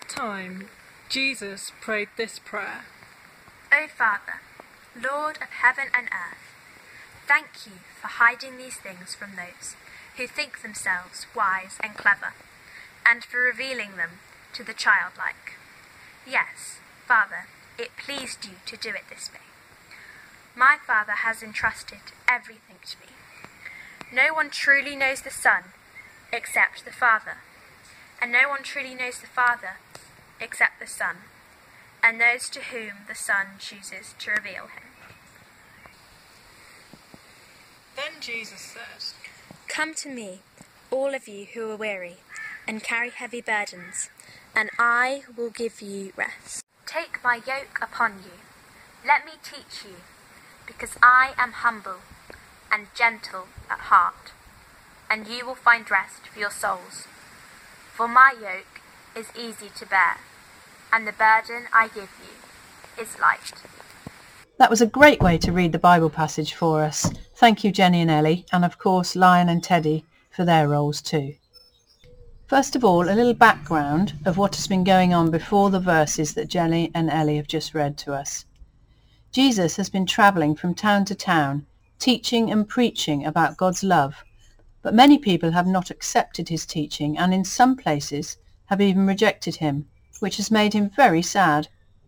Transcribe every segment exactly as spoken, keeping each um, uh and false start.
that time, Jesus prayed this prayer. O Father, Lord of heaven and earth, thank you for hiding these things from those who think themselves wise and clever, and for revealing them to the childlike. Yes, Father, it pleased you to do it this way. My Father has entrusted everything to me. No one truly knows the Son except the Father, and no one truly knows the Father except the Son, and those to whom the Son chooses to reveal him. Then Jesus said, Come to me, all of you who are weary and carry heavy burdens, and I will give you rest. Take my yoke upon you. Let me teach you, because I am humble and gentle at heart, and you will find rest for your souls. For my yoke is easy to bear, and the burden I give you is light. That was a great way to read the Bible passage for us. Thank you, Jenny and Ellie, and of course Lion and Teddy for their roles too. First of all, a little background of what has been going on before the verses that Jenny and Ellie have just read to us. Jesus has been travelling from town to town, teaching and preaching about God's love, but many people have not accepted his teaching and in some places have even rejected him, which has made him very sad.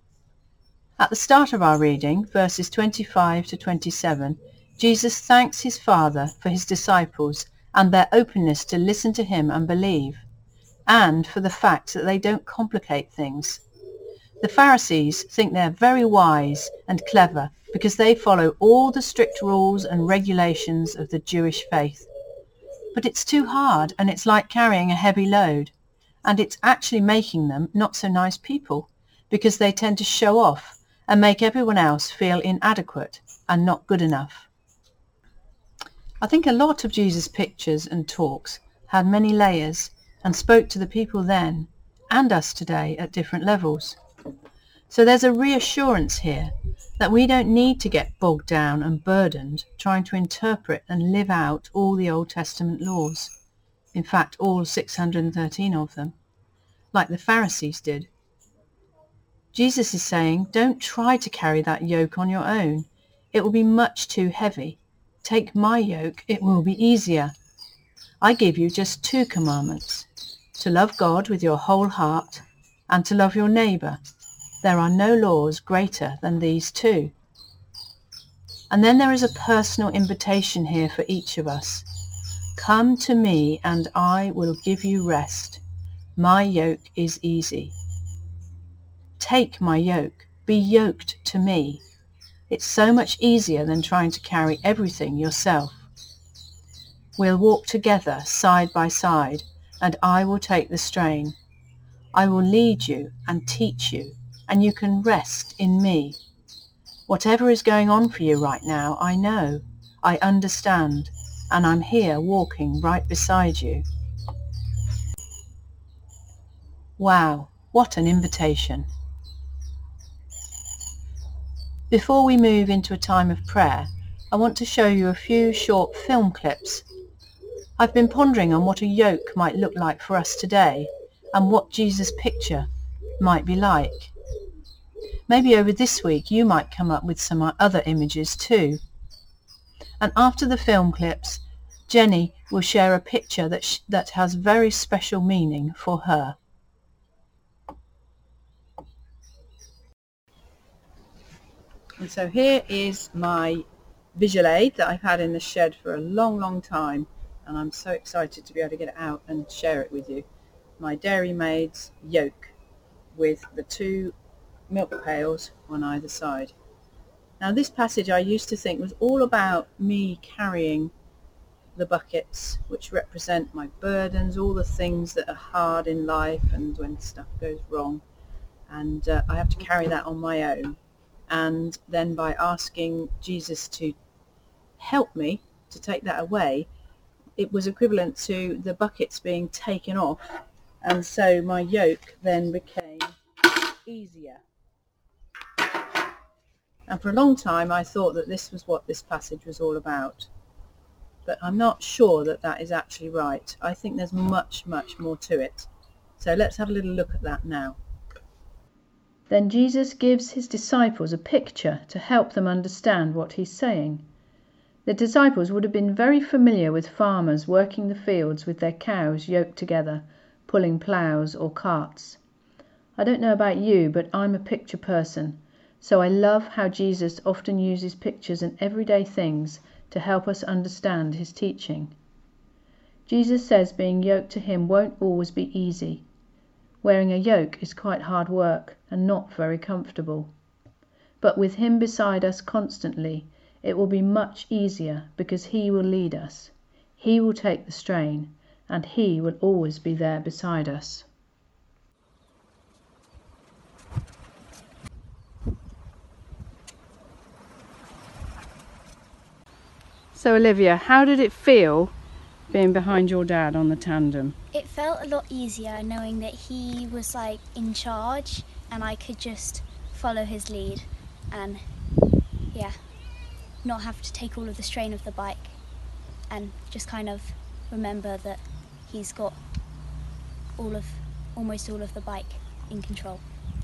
At the start of our reading, verses twenty-five to twenty-seven, Jesus thanks his Father for his disciples and their openness to listen to him and believe, and for the fact that they don't complicate things. The Pharisees think they're very wise and clever because they follow all the strict rules and regulations of the Jewish faith. But it's too hard and it's like carrying a heavy load, and it's actually making them not so nice people because they tend to show off and make everyone else feel inadequate and not good enough. I think a lot of Jesus' pictures and talks had many layers and spoke to the people then and us today at different levels. So there's a reassurance here that we don't need to get bogged down and burdened trying to interpret and live out all the Old Testament laws. In fact, all six hundred thirteen of them, like the Pharisees did. Jesus is saying, don't try to carry that yoke on your own. It will be much too heavy. Take my yoke, it will be easier. I give you just two commandments, to love God with your whole heart and to love your neighbour. There are no laws greater than these two. And then there is a personal invitation here for each of us. Come to me and I will give you rest. My yoke is easy. Take my yoke. Be yoked to me. It's so much easier than trying to carry everything yourself. We'll walk together side by side, and I will take the strain. I will lead you and teach you, and you can rest in me. Whatever is going on for you right now, I know, I understand, and I'm here walking right beside you. Wow, what an invitation. Before we move into a time of prayer, I want to show you a few short film clips. I've been pondering on what a yoke might look like for us today and what Jesus' picture might be like. Maybe over this week you might come up with some other images too. And after the film clips, Jenny will share a picture that, sh- that has very special meaning for her. And so here is my visual aid that I've had in the shed for a long, long time, and I'm so excited to be able to get it out and share it with you. My Dairy Maid's yoke with the two milk pails on either side. Now this passage I used to think was all about me carrying the buckets which represent my burdens, all the things that are hard in life and when stuff goes wrong, and uh, I have to carry that on my own. And then by asking Jesus to help me to take that away, it was equivalent to the buckets being taken off, and so my yoke then became easier. And for a long time I thought that this was what this passage was all about, but I'm not sure that that is actually right. I think there's much, much more to it. So let's have a little look at that now. Then Jesus gives his disciples a picture to help them understand what he's saying. The disciples would have been very familiar with farmers working the fields with their cows yoked together, pulling ploughs or carts. I don't know about you, but I'm a picture person, so I love how Jesus often uses pictures and everyday things to help us understand his teaching. Jesus says being yoked to him won't always be easy. Wearing a yoke is quite hard work and not very comfortable. But with him beside us constantly, it will be much easier because he will lead us. He will take the strain, and he will always be there beside us. So Olivia, how did it feel being behind your dad on the tandem? It felt a lot easier knowing that he was like in charge and I could just follow his lead and yeah, not have to take all of the strain of the bike and just kind of remember that he's got all of almost all of the bike in control.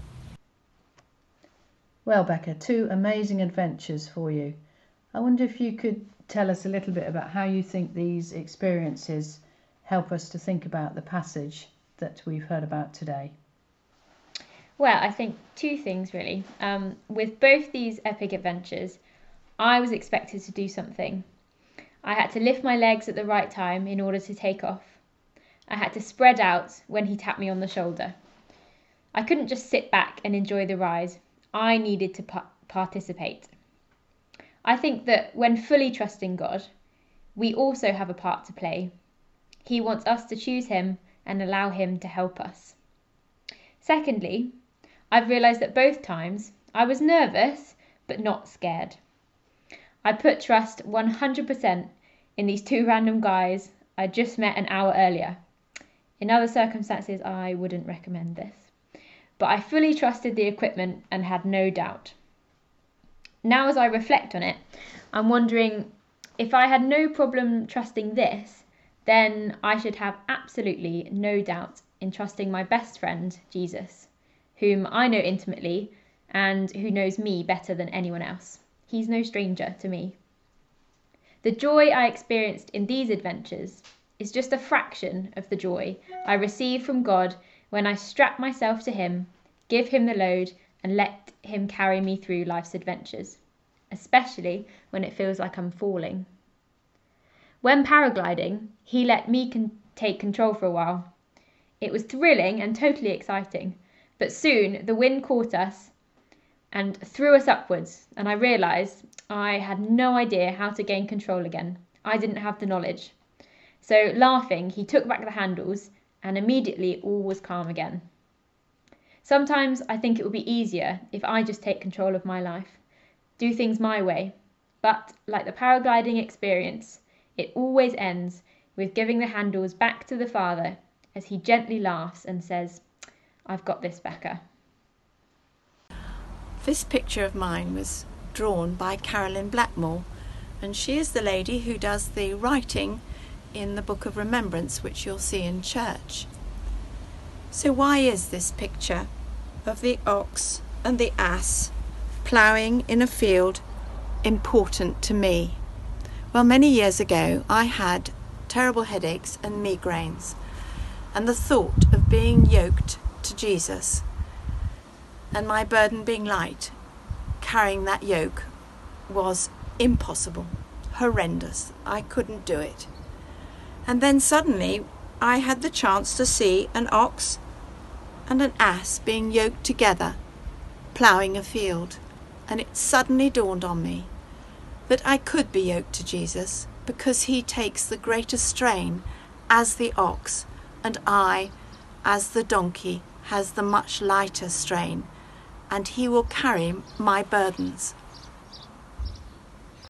Well, Becca, two amazing adventures for you. I wonder if you could tell us a little bit about how you think these experiences help us to think about the passage that we've heard about today. Well, I think two things really. Um, with both these epic adventures, I was expected to do something. I had to lift my legs at the right time in order to take off. I had to spread out when he tapped me on the shoulder. I couldn't just sit back and enjoy the ride. I needed to pa- participate. I think that when fully trusting God, we also have a part to play. He wants us to choose him and allow him to help us. Secondly, I've realised that both times I was nervous but not scared. I put trust one hundred percent in these two random guys I just met an hour earlier. In other circumstances, I wouldn't recommend this. But I fully trusted the equipment and had no doubt. Now as I reflect on it, I'm wondering if I had no problem trusting this, then I should have absolutely no doubt in trusting my best friend, Jesus, whom I know intimately and who knows me better than anyone else. He's no stranger to me. The joy I experienced in these adventures is just a fraction of the joy I receive from God when I strap myself to him, give him the load, and let him carry me through life's adventures, especially when it feels like I'm falling. When paragliding, he let me con- take control for a while. It was thrilling and totally exciting, but soon the wind caught us and threw us upwards, and I realised I had no idea how to gain control again. I didn't have the knowledge. So laughing, he took back the handles, and immediately all was calm again. Sometimes I think it would be easier if I just take control of my life, do things my way, but like the paragliding experience, it always ends with giving the handles back to the Father as he gently laughs and says, "I've got this, Becca." This picture of mine was drawn by Carolyn Blackmore, and she is the lady who does the writing in the Book of Remembrance, which you'll see in church. So why is this picture of the ox and the ass ploughing in a field important to me? Well, many years ago I had terrible headaches and migraines, and the thought of being yoked to Jesus and my burden being light, carrying that yoke, was impossible, horrendous. I couldn't do it. And then suddenly I had the chance to see an ox and an ass being yoked together, ploughing a field, and it suddenly dawned on me that I could be yoked to Jesus because he takes the greater strain as the ox, and I, as the donkey, has the much lighter strain, and he will carry my burdens.